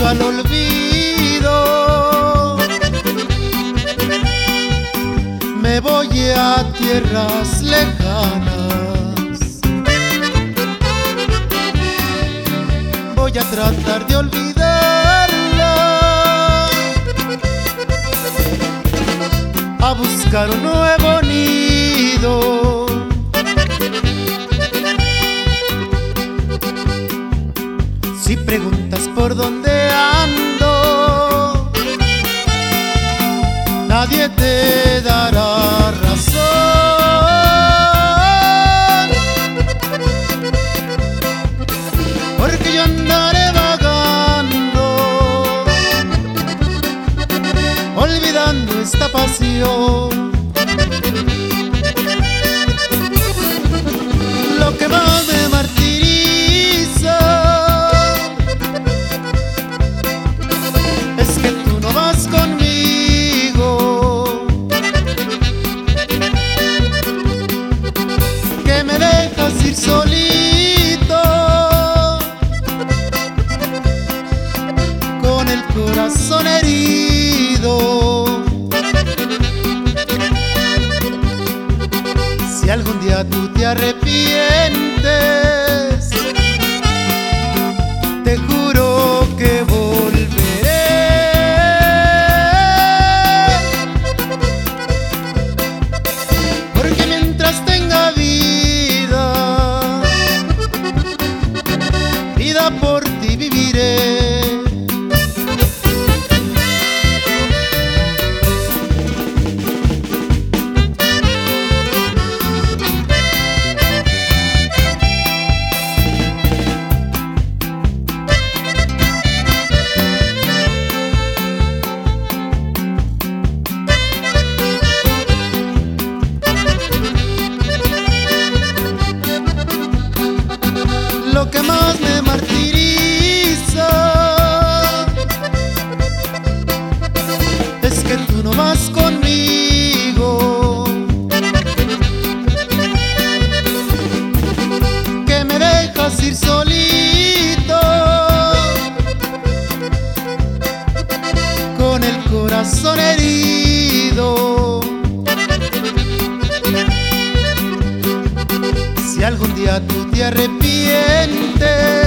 al olvido. Me voy a tierras lejanas, voy a tratar de olvidarla, a buscar un nuevo nido. Si preguntas por dónde ando, nadie te dará razón, porque yo andaré vagando, olvidando esta pasión. Lo que más me martiriza es que tú no vas conmigo, que me dejas ir solito, con el corazón herido. Si algún día tú te arrepientes, te juro que volveré, porque mientras tenga vida, vida por ti viviré. Lo que más me martiriza es que tú no vas conmigo, que me dejas ir solito, con el corazón herido. Si algún día tú te arrepientes,